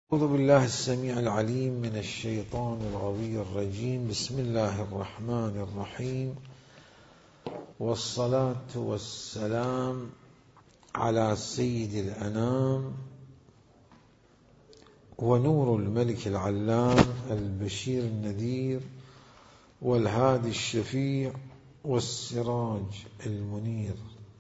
أعوذ بالله السميع العليم من الشيطان الغوي الرجيم. بسم الله الرحمن الرحيم، والصلاة والسلام على سيد الأنام ونور الملك العلام البشير النذير والهادي الشفيع والسراج المنير،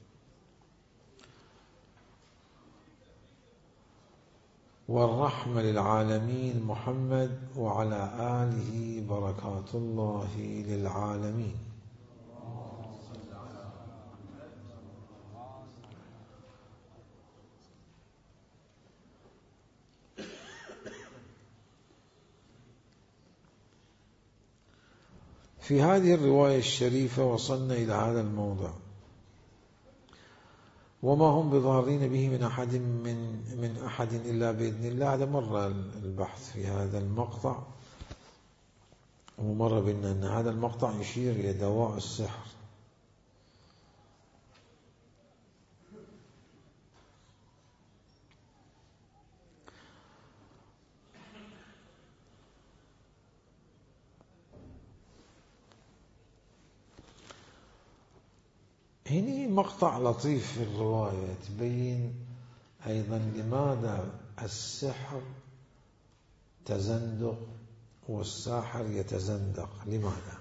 والرحمة للعالمين محمد وعلى آله بركات الله للعالمين. في هذه الرواية الشريفة وصلنا إلى هذا الموضع: وما هم بضارين به من أحد إلا بإذن الله. هذا مر البحث في هذا المقطع، ومر بنا أن هذا المقطع يشير إلى دواء السحر. هنا مقطع لطيف في الرواية تبين أيضا لماذا السحر تزندق والساحر يتزندق. لماذا؟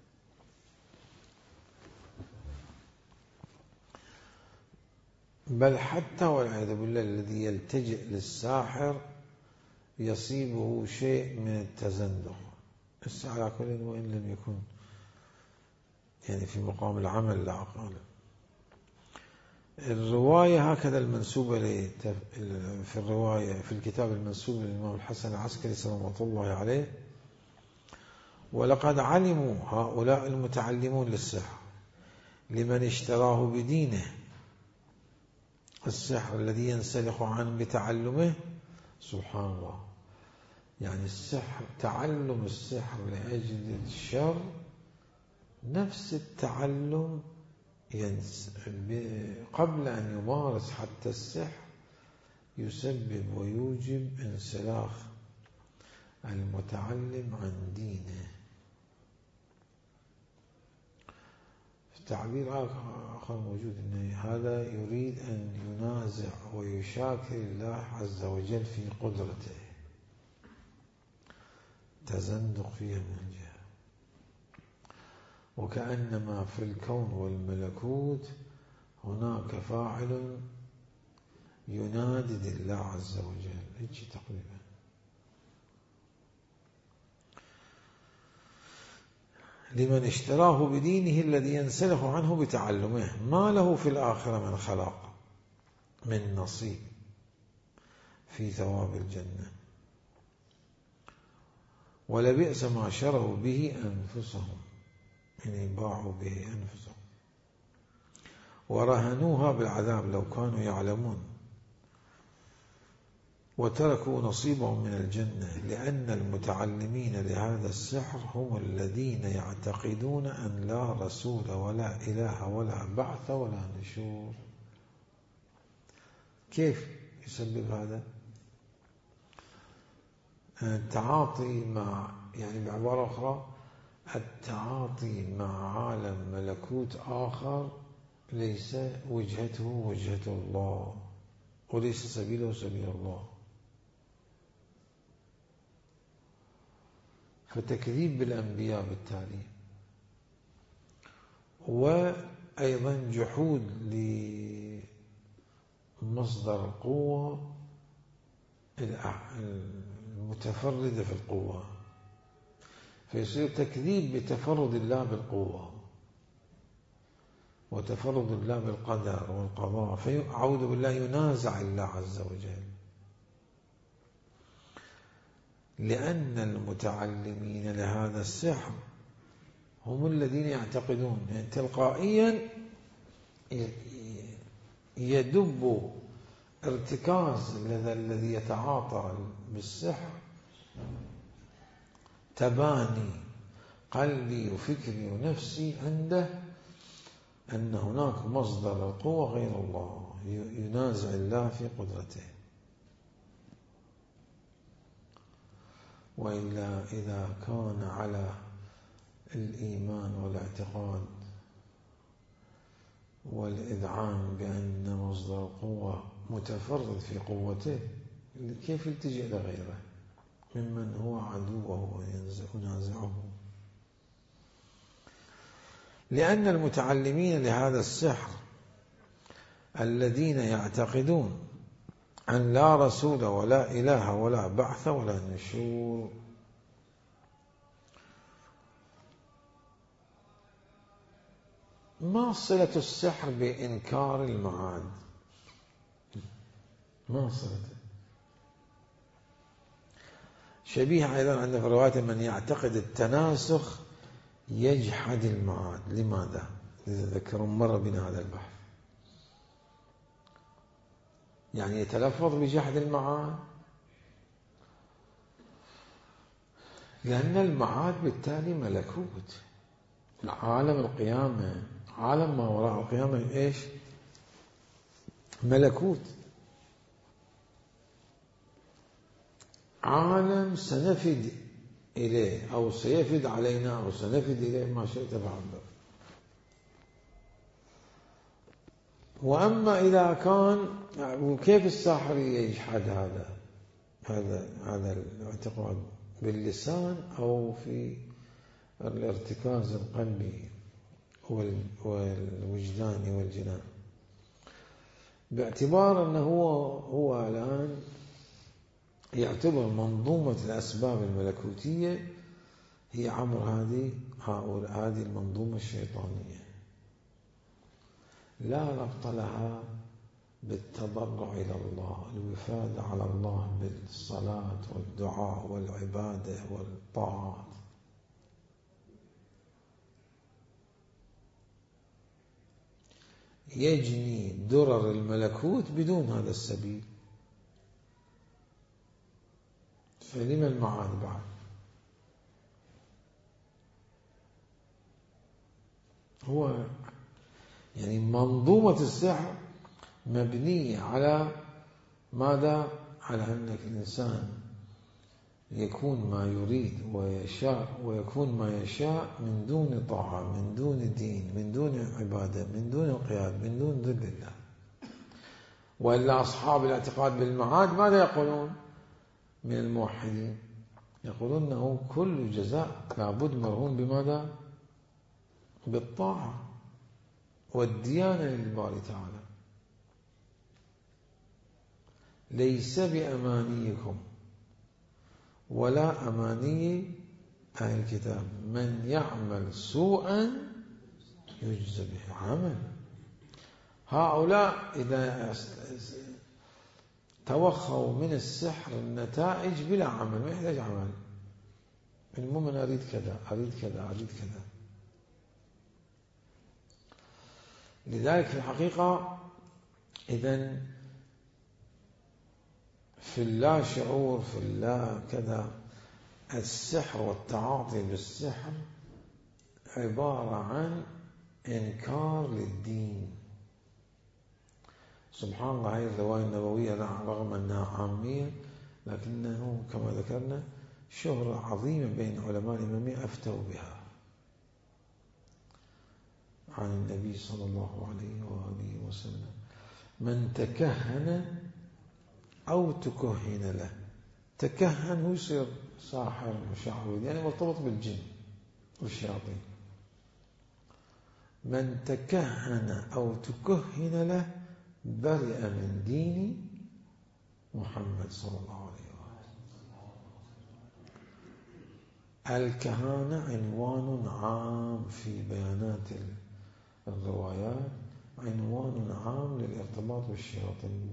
بل حتى والعياذ بالله الذي يلتجئ للساحر يصيبه شيء من التزندق. على كل وإن لم يكن يعني في مقام العمل لا أقال. الرواية هكذا المنسوبة في الرواية في الكتاب المنسوب للإمام الحسن العسكري سلام الله عليه: ولقد علموا هؤلاء المتعلمون للسحر لمن اشتراه بدينه السحر الذي ينسلخ عنه بتعلمه. سبحان الله، يعني السحر، تعلم السحر لأجل الشر نفس التعلم قبل أن يمارس حتى السحر يسبب ويوجب انسلاخ المتعلم عن دينه. في تعبير آخر موجود أن هذا يريد أن ينازع ويشاكل الله عز وجل في قدرته، تزندق فيها من الجهة، وكأنما في الكون والملكوت هناك فاعل ينادي الله عز وجل. هيك تقريبا. لمن اشتراه بدينه الذي ينسلخ عنه بتعلمه ما له في الآخرة من خلاق من نصيب في ثواب الجنة، ولبئس ما شروا به أنفسهم، يعني باعوا به أنفسهم ورهنوها بالعذاب لو كانوا يعلمون، وتركوا نصيبهم من الجنة، لأن المتعلمين لهذا السحر هم الذين يعتقدون أن لا رسول ولا إله ولا بعث ولا نشور. كيف يسبب هذا؟ التعاطي مع، يعني بعبارة أخرى، التعاطي مع عالم ملكوت آخر ليس وجهته وجهة الله، وليس سبيله سبيل الله، فتكذيب بالأنبياء بالتالي، وأيضا جحود لمصدر القوة المتفردة في القوة، فيصير تكذيب بتفرد الله بالقوة وتفرد الله بالقدر والقضاء، فيعوذ بالله ينازع الله عز وجل، لأن المتعلمين لهذا السحر هم الذين يعتقدون، يعني تلقائيا يدب ارتكاز الذي يتعاطى بالسحر تباني قلبي وفكري ونفسي عنده أن هناك مصدر القوة غير الله، ينازع الله في قدرته. وإلا إذا كان على الإيمان والاعتقاد والإذعان بأن مصدر القوة متفرد في قوته، كيف يلتجئ لغيره ممن هو عدوه وينازعه؟ لأن المتعلمين لهذا السحر الذين يعتقدون أن لا رسول ولا إله ولا بعث ولا نشور، ما صلة السحر بإنكار المعاد؟ ما صلته؟ شبيه أيضا عند في رواية من يعتقد التناسخ يجحد المعاد. لماذا؟ تذكرون مر بنا هذا البحث. يعني يتلفظ بجحد المعاد لأن المعاد بالتالي ملكوت. عالم القيامة، عالم ما وراء القيامة إيش؟ ملكوت، عالم سنفد إليه أو سيفد علينا أو سنفد إليه ما شئت فعبر. وأما إذا كان وكيف الساحر يجحد هذا الاعتقاد؟ باللسان أو في الارتكاز القلبي والوجدان والجنان، باعتبار أنه هو الآن يعتبر منظومة الأسباب الملكوتية هي عبر هذه المنظومة الشيطانية، لا ربط لها بالتضرع إلى الله، الوفادة على الله بالصلاة والدعاء والعبادة والطاعات. يجني درر الملكوت بدون هذا السبيل، فلما المعاد بعد؟ هو يعني منظومة السحر مبنية على ماذا؟ على أن الإنسان يكون ما يريد ويشاء، ويكون ما يشاء من دون طاعة، من دون دين، من دون عبادة، من دون قياد، من دون ذل الله. وإلا أصحاب الاعتقاد بالمعاد ماذا يقولون من الموحدين؟ يقولون أنه كل جزاء لابد مرهون بماذا؟ بالطاعة والديانة للباري تعالى. ليس بأمانيكم ولا أماني أهل الكتاب، من يعمل سوءا يجزى به عمل. هؤلاء إذا توخوا من السحر النتائج بلا عمل، ما يحتاج عمل، المهم أنا أريد كذا أريد كذا أريد كذا. لذلك في الحقيقة إذن في اللا شعور، في اللا كذا، السحر والتعاطي بالسحر عبارة عن إنكار للدين. سبحان الله، هذه الرواية النبوية رغم أنها عامية لكنه كما ذكرنا شهرة عظيمة بين علماء الإمامية أفتوا بها عن النبي صلى الله عليه وآله وسلم: من تكهن أو تكهن له. تكهن هو يصير ساحر مشعوذ، يعني مرتبط بالجن والشياطين. من تكهن أو تكهن له برئ من دين محمد صلى الله عليه وآله. الكهانة عنوان عام في بيانات الروايات، عنوان عام للارتباط بالشياطين.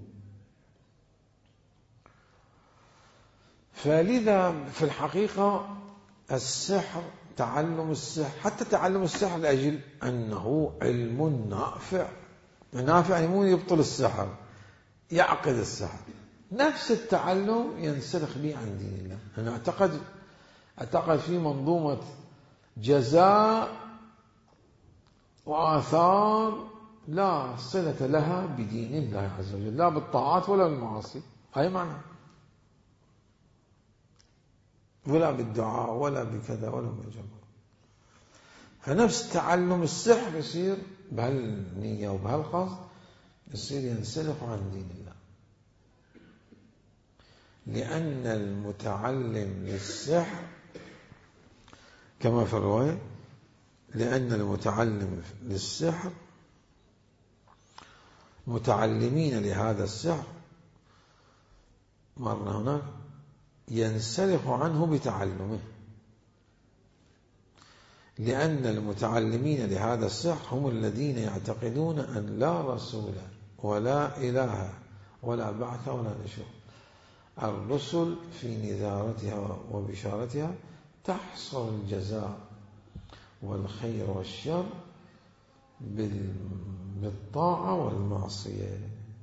فلذا في الحقيقة السحر، تعلم السحر، حتى تعلم السحر لأجل أنه علم نافع. نافع يعني مو يبطل السحر، يعقد السحر. نفس التعلم ينسلخ به عن دين الله. أنا أعتقد في منظومة جزاء وآثار لا صلة لها بدين الله عز وجل، لا بالطاعات ولا بالمعاصي. هاي معنى. ولا بالدعاء ولا بكذا ولا بجبر. فنفس تعلم السحر يصير بهالنية وبهالقصد، يصير ينسلخ عن دين الله، لأن المتعلم للسحر كما في الرواية، لأن المتعلم للسحر متعلمين لهذا السحر مرة هناك ينسلخ عنه بتعلمه، لأن المتعلمين لهذا السحر هم الذين يعتقدون أن لا رسول ولا إله ولا بعث ولا نشور. الرسل في نذارتها وبشارتها تحصل الجزاء والخير والشر بالطاعة والمعصية،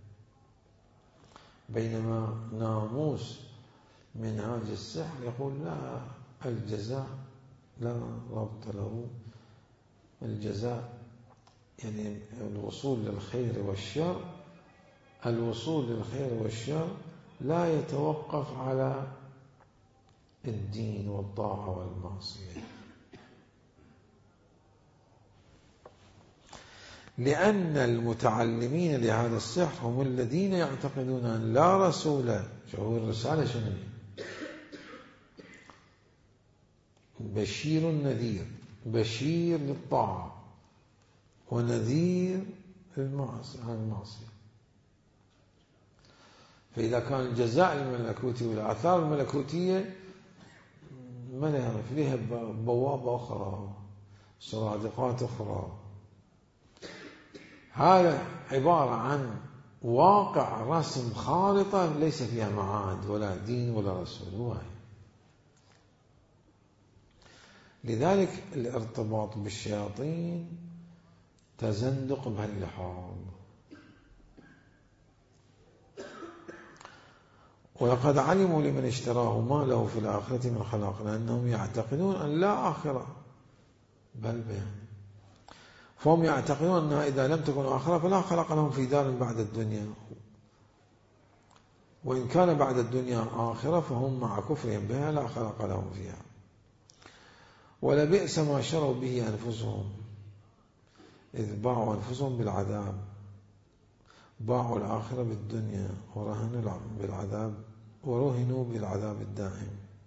بينما ناموس منهاج السحر يقول لا، الجزاء لا ربط له، الجزاء يعني الوصول للخير والشر، الوصول للخير والشر لا يتوقف على الدين والطاعة والمعصية، لأن المتعلمين لهذا السحر هم الذين يعتقدون أن لا رسول. شو الرسالة شنو؟ بشير نذير، بشير للطاعة ونذير للمعصية. فإذا كان الجزاء الملكوتي والآثار الملكوتية ما نعرف لها بوابة أخرى، سرادقات أخرى، هذا عبارة عن واقع رسم خارطة ليس فيها معاد ولا دين ولا رسول واحد. لذلك الارتباط بالشياطين تزندق بهاللحاظ. ولقد علموا لمن اشتراه ما له في الآخرة من خلاق، لأنهم يعتقدون أن لا آخرة بل بيان، فهم يعتقدون أنها إذا لم تكن آخرة فلا خلق لهم في دار بعد الدنيا، وإن كان بعد الدنيا آخرة فهم مع كفرهم بها لا خلق لهم فيها. ولبئس ما شروا به أنفسهم إذ باعوا أنفسهم بالعذاب، باعوا الآخرة بالدنيا ورهنوا بالعذاب الدائم.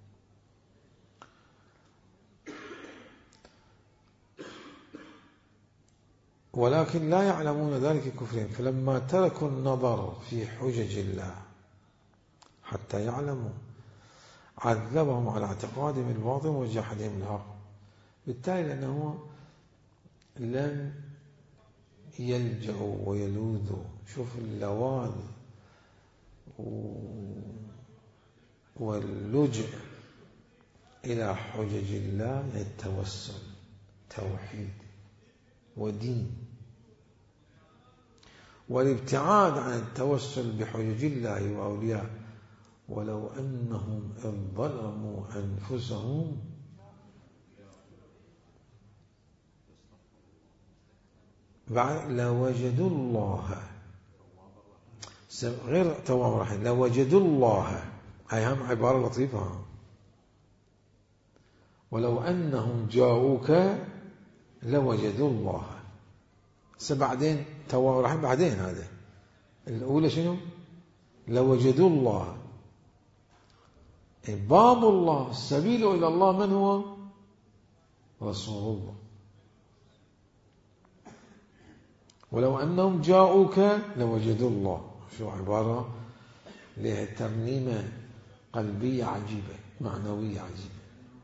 ولكن لا يعلمون ذلك كفرهم، فلما تركوا النظر في حجج الله حتى يعلموا عذبهم على اعتقادهم الباطل وجحدهم الحق. بالتالي لأنه لم يلجأوا ويلوذوا، شوف اللواذ واللجأ إلى حجج الله، التوسل توحيد ودين، والابتعاد عن التوسل بحجج الله وأولياء. ولو أنهم إذ ظلموا أنفسهم لوجدوا الله، غير تواب رحيم، لوجدوا الله، هاي هم عبارة لطيفة. ولو أنهم جاءوك لوجدوا الله، بعدين تواب رحيم، بعدين هذا الأولى شنو؟ لوجدوا الله، باب الله، السبيل إلى الله من هو؟ رسول الله. ولو أنهم جاءوك لوجدوا الله، شو عبارة لها ترنيمة قلبية عجيبة معنوية عجيبة.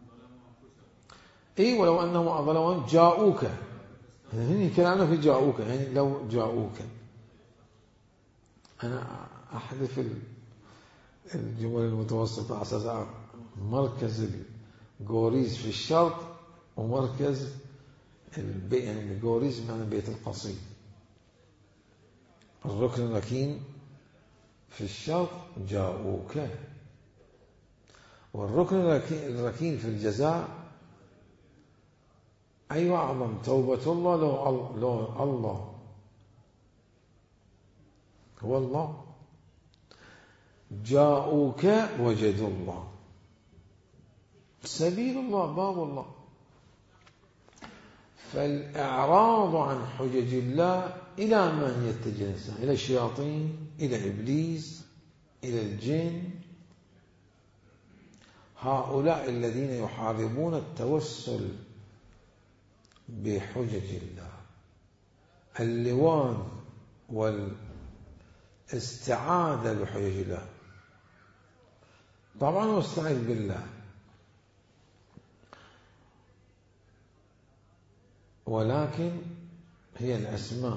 إيه ولو أنهم أظلموا جاءوك، هني كلامنا في جاءوك، يعني لو جاءوك. أنا أحذف الجمل المتوسطة على أساس مركز الجوريز في الشرق ومركز يعني الجوريز معنى بيت القصيد، الركن الركين في الشرق جاءوك، والركن الركين في الجزاء أي أعظم توبة الله لو الله هو الله. جاءوك وجدوا الله، سبيل الله، باب الله. فالإعراض عن حجج الله إلى من يتجه الإنسان؟ إلى الشياطين، إلى إبليس، إلى الجن. هؤلاء الذين يحاربون التوسل بحجج الله، اللواء والاستعاذة بحجج الله. طبعا واستعيذ بالله، ولكن هي الأسماء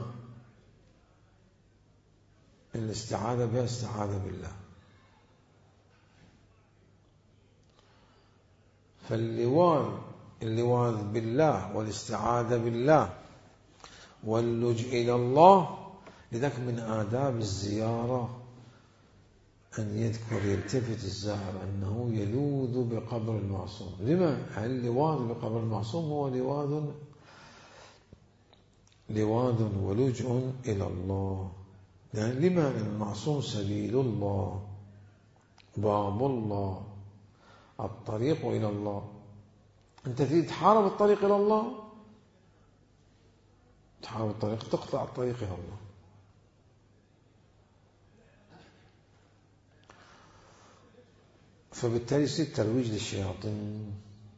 الاستعاذة بها استعاذة بالله. فاللواذ بالله والاستعاذة بالله واللجء إلى الله. لذلك من آداب الزيارة أن يلتفت الزائر أنه يلوذ بقبر المعصوم. لما؟ اللواذ بقبر المعصوم هو لواذ ولجء إلى الله. يعني لما؟ المعصوم سبيل الله، باب الله، الطريق إلى الله. أنت تريد تحارب الطريق إلى الله، تحارب الطريق، تقطع الطريق إلى الله. فبالتالي يصير ترويج للشياطين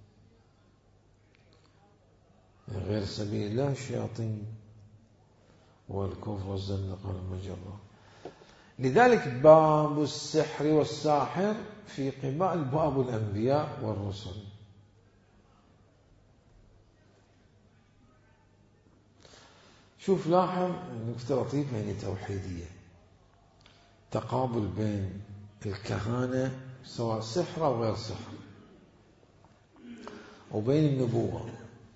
غير سبيل الله، الشياطين والكفر والزندقة والمجرة. لذلك باب السحر والساحر في قبال باب الأنبياء والرسل. شوف لاحظ نكتة لطيفة يعني توحيدية، تقابل بين الكهانة سواء سحر أو غير سحر، وبين النبوة.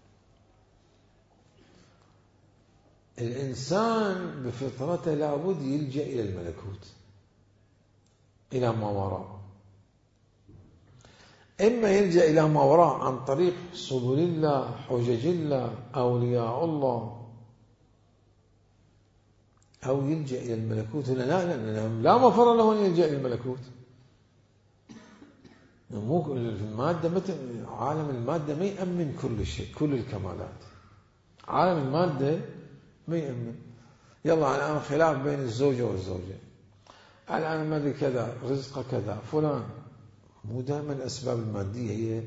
الإنسان بفطرته لابد يلجأ إلى الملكوت، إلى ما وراء. إما يلجأ إلى ما وراء عن طريق سبل الله، حجج الله، أولياء الله، أو يلجأ إلى الملكوت. لا مفر له أن يلجأ إلى الملكوت. مو المادة، عالم المادة ما يأمن كل شيء، كل الكمالات. عالم المادة ما يأمن. يلا الآن خلاف بين الزوجة والزوجة، الآن ما أدري كذا، رزقه كذا، فلان. مو دائما الأسباب المادية هي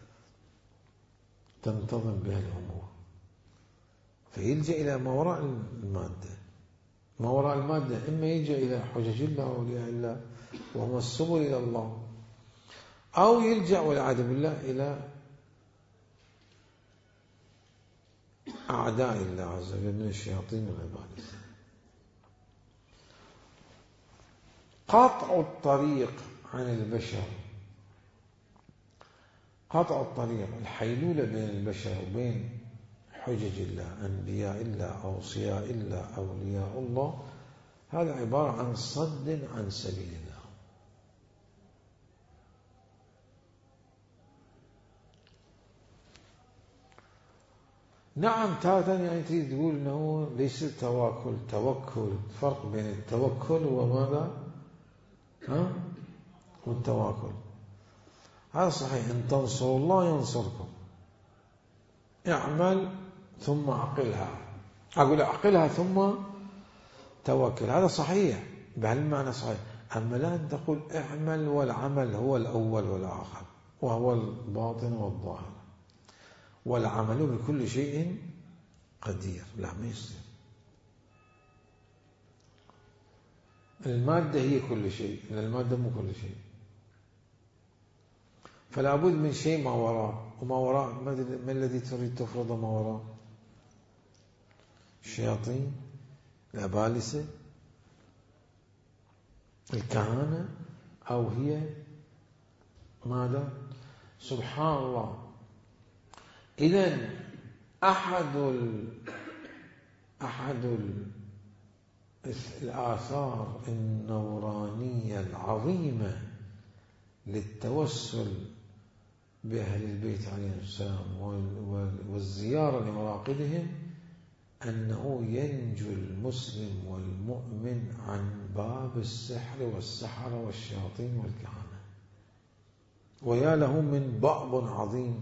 تنتظم بها الأمور. فيلجأ إلى ما وراء المادة. ما وراء المادة إما يلجأ إلى حجج الله وأولياء الله وهم السبل إلى الله، أو يلجأ والعياذ بالله إلى أعداء الله عز وجل من الشياطين والعباد. قطع الطريق عن البشر، قطع الطريق، الحيلولة بين البشر وبين حجج الله، أنبياء الله، أوصياء الله، أولياء الله، هذا عبارة عن صد عن سبيل الله. نعم، تارة يعني تريد تقول أنه ليس توكل، فرق بين التوكل وماذا؟ والتواكل. هذا صحيح، إن تنصروا الله ينصركم. اعمل ثم عقلها، أقول عقلها ثم توكل، هذا صحيح بهالمعنى صحيح. أما لا أن تقول اعمل والعمل هو الأول والآخر، وهو الباطن والظاهر، والعمل بكل شيء قدير. لا، ما يصير. المادة هي كل شيء، المادة مو كل شيء. فلا بد من شيء ما وراء، وما وراء ما الذي تريد تفرض ما وراء؟ الشياطين، الأبالسة، الكهنة، أو هي ماذا؟ سبحان الله. إذن أحد الآثار النورانية العظيمة للتوسل بأهل البيت عليهم السلام والزيارة لمراقدهم أنه ينجو المسلم والمؤمن عن باب السحر والسحرة والشياطين والكهنة. ويا له من بأب عظيم.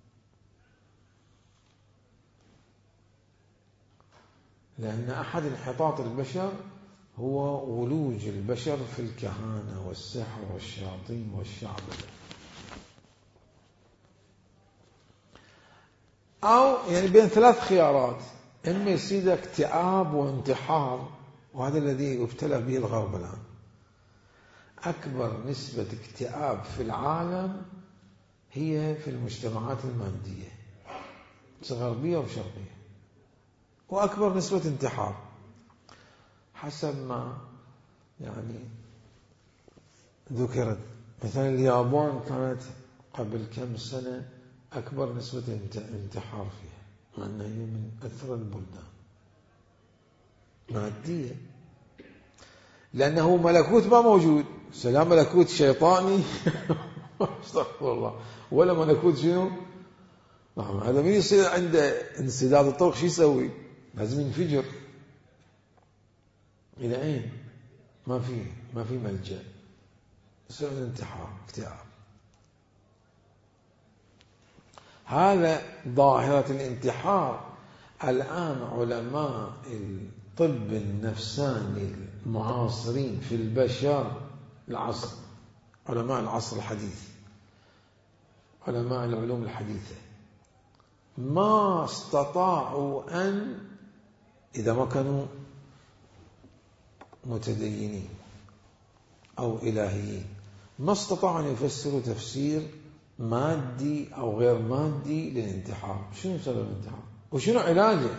لأن أحد انحطاط البشر هو ولوج البشر في الكهانة والسحر والشياطين والشعبدة، أو يعني بين ثلاث خيارات: إما يصير اكتئاب وانتحار، وهذا الذي يبتلى به الغرب الآن. أكبر نسبة اكتئاب في العالم هي في المجتمعات المادية، غربية وشرقية، وأكبر نسبة انتحار حسب ما يعني ذكرت. مثلا اليابان كانت قبل كم سنة أكبر نسبة انتحار فيها، مع أنها هي من أكثر البلدان مادية، لأنه ملكوت ما موجود. سلام ملكوت شيطاني استغفر الله، ولا ملكوت شنو؟ هذا من يصير عنده انسداد الطرق شو يسوي؟ لازم ينفجر. إلى أين؟ ما في ملجأ، يصير انتحار، اكتئاب. هذا ظاهرة الانتحار. الآن علماء الطب النفساني المعاصرين في البشر العصر، علماء العصر الحديث، علماء العلوم الحديثة، ما استطاعوا أن، إذا ما كانوا متدينين أو إلهيين، ما استطاعوا أن يفسروا تفسير مادي أو غير مادي للانتحار. شنو سبب الانتحار؟ وشنو علاجه؟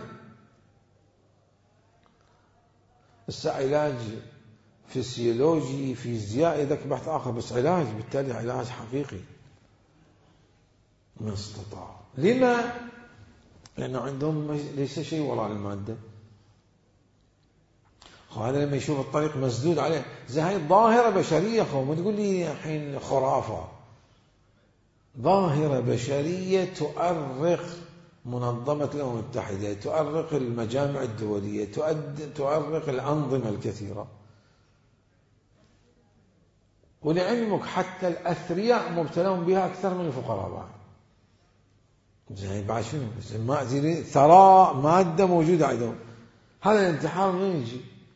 علاج فسيولوجي فيزيائي ذاك بحث آخر، بس علاج، بالتالي علاج حقيقي ما استطاع. لما؟ لأنه عندهم ليس شيء وراء المادة. هذا لما يشوف الطريق مسدود عليه، زي هاي ظاهرة بشرية، ما تقول لي الحين خرافة. ظاهرة بشرية تؤرق منظمة الأمم المتحدة، تؤرق المجامع الدولية، تؤرق الأنظمة الكثيرة. ولعلمك حتى الأثرياء مبتلون بها أكثر من الفقراء بعد. زين بعد شنو؟ ما ثراء مادة موجودة عندهم. هذا الانتحار من يجي؟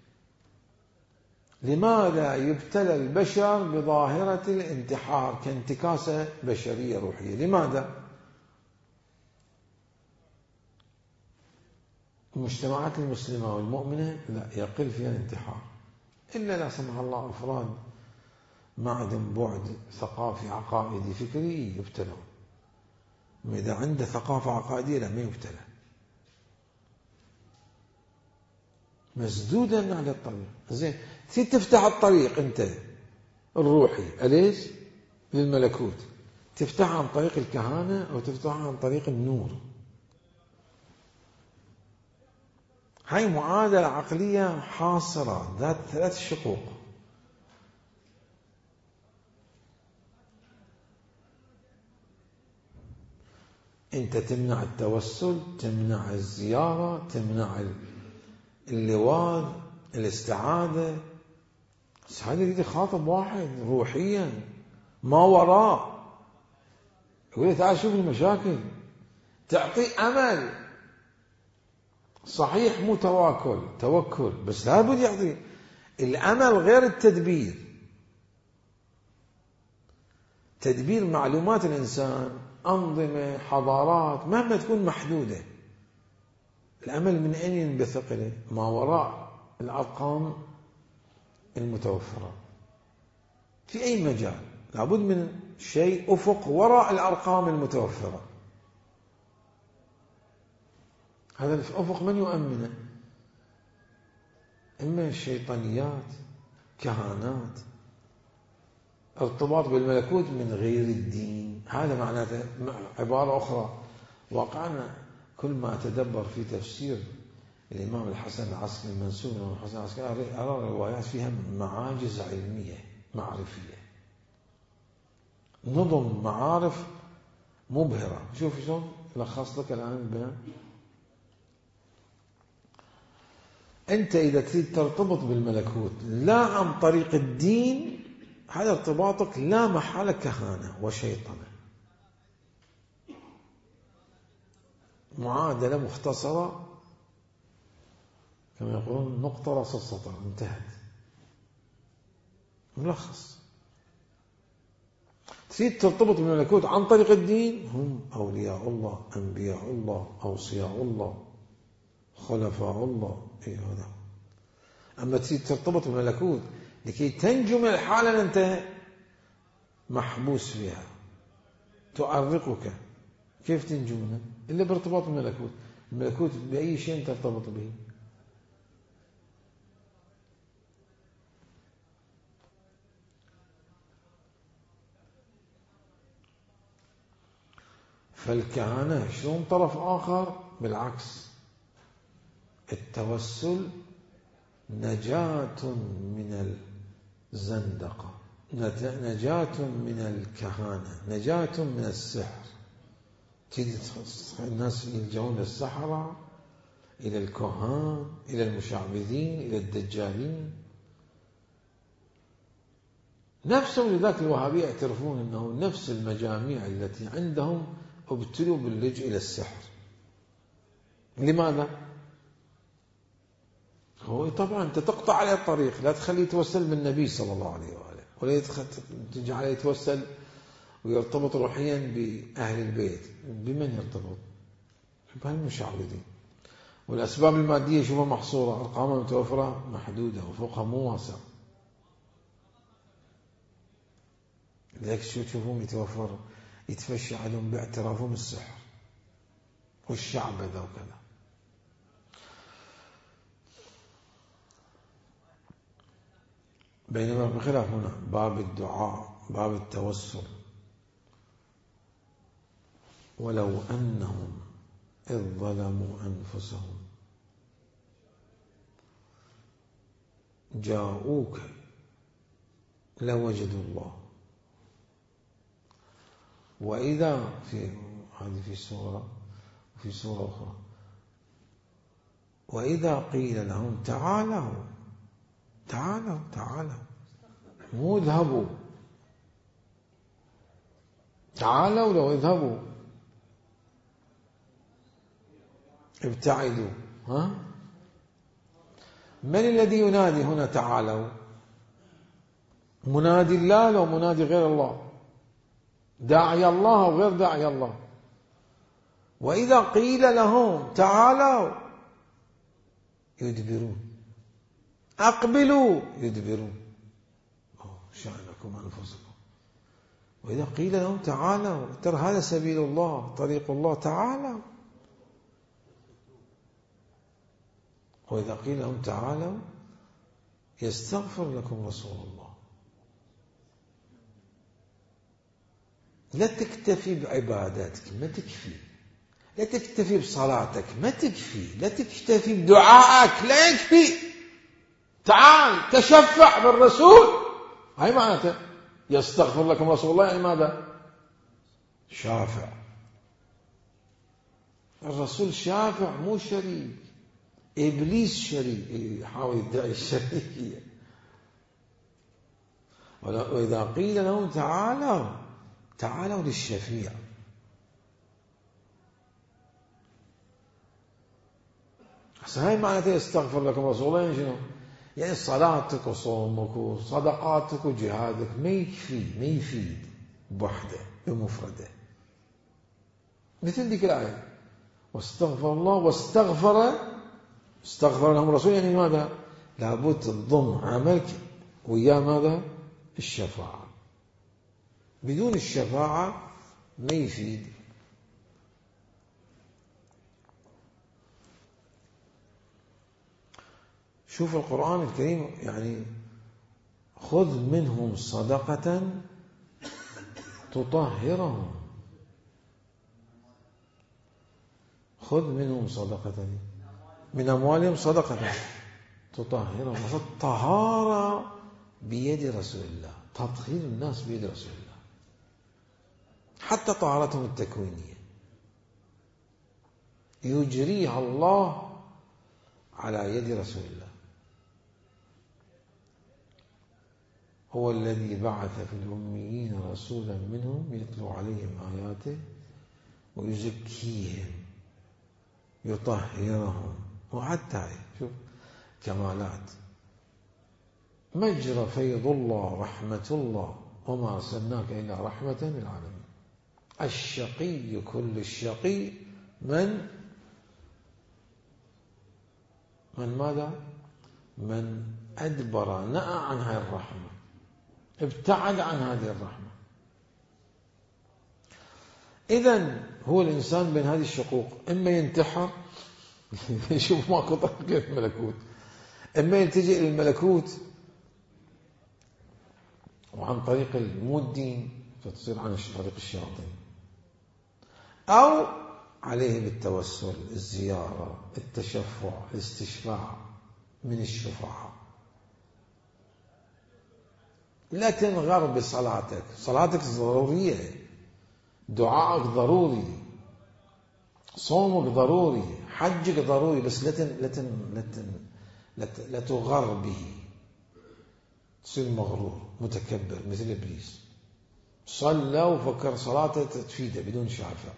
لماذا يبتلى البشر بظاهرة الانتحار كانتكاسة بشرية روحية؟ لماذا؟ المجتمعات المسلمة والمؤمنة لا يقل فيها الانتحار، إلا لا سمح الله أفراد ما عندهم بعد ثقافي عقائدي فكري يبتلون. إذا عنده ثقافة عقائدية لا، ما يبتلى، مسدودا على الطريق. زين، تفتح الطريق أنت الروحي أليش للملكوت، تفتح عن طريق الكهانة أو تفتح عن طريق النور. هاي معادلة عقلية حاصرة ذات ثلاث شقوق. أنت تمنع التوسل، تمنع الزيارة، تمنع اللواذ، الاستعاذة. بس هذا يريد يخاطب واحد روحيا ما وراء، يقول تعال شوف المشاكل، تعطيه أمل. صحيح مو توكل، بس لابد يعطي الأمل غير التدبير. تدبير معلومات الإنسان، أنظمة، حضارات، مهما تكون محدودة. الأمل من أين ينبثق له؟ ما وراء الأرقام المتوفرة في أي مجال. لابد من شيء أفق وراء الأرقام المتوفرة. هذا الأفق من يؤمنه؟ إما الشيطانيات، كهانات، ارتباط بالملكوت من غير الدين. هذا معناته عبارة أخرى. واقعنا كل ما أتدبر في تفسير الإمام الحسن العسكري، المنسوب الإمام الحسن العسكري، أرى روايات فيها معاجز علمية معرفية، نظم معارف مبهرة. شوف شلون لخص لك الآن البيان. أنت إذا تريد ترتبط بالملكوت لا عن طريق الدين هذا ارتباطك لا محالة كهانة وشيطنة. معادلة مختصرة كما يقولون نقطة رأس السطر، انتهت. ملخص. تريد ترتبط بالملكوت عن طريق الدين، هم أولياء الله، أنبياء الله، أوصياء الله، خلفاء الله. هذا. أما تريد ترتبط بالملكوت لكي تنجو من الحالة اللي أنت محبوس فيها تؤرقك، كيف تنجو منها؟ إلا بارتباط بالملكوت. الملكوت بأي شيء ترتبط به. فالكهنة شلون طرف آخر؟ بالعكس، التوسل نجاة من الزندقة، نجاة من الكهانة، نجاة من السحر. تجد الناس يلجؤون للسحرة، إلى الكهان، إلى المشعوذين، إلى الدجالين نفسهم. لذلك الوهابية يعترفون أنه نفس المجاميع التي عندهم ابتلوا باللجوء إلى السحر. لماذا؟ هو طبعا أنت تقطع عليه الطريق، لا تخليه يتوسل بالنبي صلى الله عليه وآله، ولا تجعله يتوسل ويرتبط روحيا بأهل البيت. بمن يرتبط؟ بهالمشعوذين. والأسباب المادية شوفها محصورة، أرقامها متوفرة محدودة وفوقها مو واسع. لذلك شو تشوفون يتوفر يتفشى عليهم باعترافهم السحر والشعبذة وكذا. بينما بخلاف هنا باب الدعاء، باب التوسل. ولو أنهم إذ ظلموا أنفسهم جاءوك لوجدوا الله. وإذا هذه في سورة وفي سورة أخرى، وإذا قيل لهم تعالوا مو اذهبوا، تعالوا لو اذهبوا ابتعدوا. من الذي ينادي هنا تعالوا؟ منادي الله لو منادي غير الله؟ داعي الله أو غير داعي الله؟ وإذا قيل لهم تعالوا يدبرون، أقبلوا يدبرون. شأنكم أنفسكم. وإذا قيل لهم تعالوا، ترى هذا سبيل الله، طريق الله، تعالوا. وإذا قيل لهم تعالوا يستغفر لكم رسول الله. لا تكتفي بعباداتك، ما تكفي. لا تكتفي بصلاتك، ما تكفي. لا تكتفي بدعائك، لا يكفي. تعال تشفع بالرسول، هاي معناته يستغفر لكم رسول الله. يعني ماذا؟ شافع. الرسول شافع مو شريك. إبليس شريك، يحاول يدعي الشريكية. وإذا قيل لهم تعالوا للشفيع. هاي معناته يستغفر لكم رسول الله. يعني شنو؟ يعني صلاتك وصومك وصدقاتك وجهادك ما يفيد بوحده بمفرده. مثل ذيك الآية واستغفر الله استغفر لهم الرسول. يعني ماذا؟ لابد تضم عملك ويا ماذا؟ الشفاعة. بدون الشفاعة ما يفيد. شوف القرآن الكريم، يعني خذ منهم صدقة تطهرهم. خذ منهم صدقة، من أموالهم صدقة تطهرهم. الطهارة بيد رسول الله، تطهير الناس بيد رسول الله، حتى طهارتهم التكوينية يجريها الله على يد رسول الله. هو الذي بعث في الأميين رسولا منهم يتلو عليهم آياته ويزكيهم يطهرهم. وحتى شوف كمالات مجرى فيض الله رحمة الله وما أرسلناك إلا رحمة للعالمين. الشقي كل الشقي من ماذا؟ من أدبر نأى عن هذه الرحمة، ابتعد عن هذه الرحمة. إذن هو الإنسان بين هذه الشقوق، إما ينتحر يشوف ماكو طريق الملكوت، إما يلتجئ للملكوت وعن طريق المودين فتصير عن طريق الشياطين، أو عليه بالتوسل، الزيارة، التشفع، الاستشفاع من الشفعاء. لا تنغر بصلاتك، صلاتك ضرورية، دعائك ضروري، صومك ضروري، حجك ضروري، بس لا تغر به، تصير مغرور متكبر مثل إبليس. صلى وفكر صلاته تفيده بدون شافع.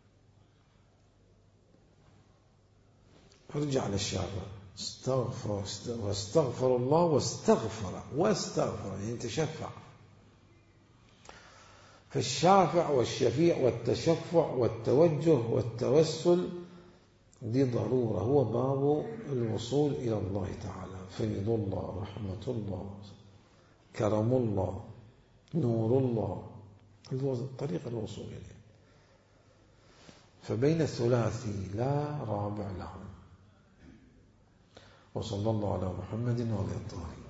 ارجع للشافع، واستغفر الله واستغفر يعني تشفع. فالشافع والشفيع والتشفع والتوجه والتوسل دي ضرورة، هو باب الوصول إلى الله تعالى. فيض الله رحمة الله كرم الله نور الله، طريق الوصول إليه. فبين الثلاثي لا رابع لهم. وصلى الله على محمد وعلى آله الطاهرين.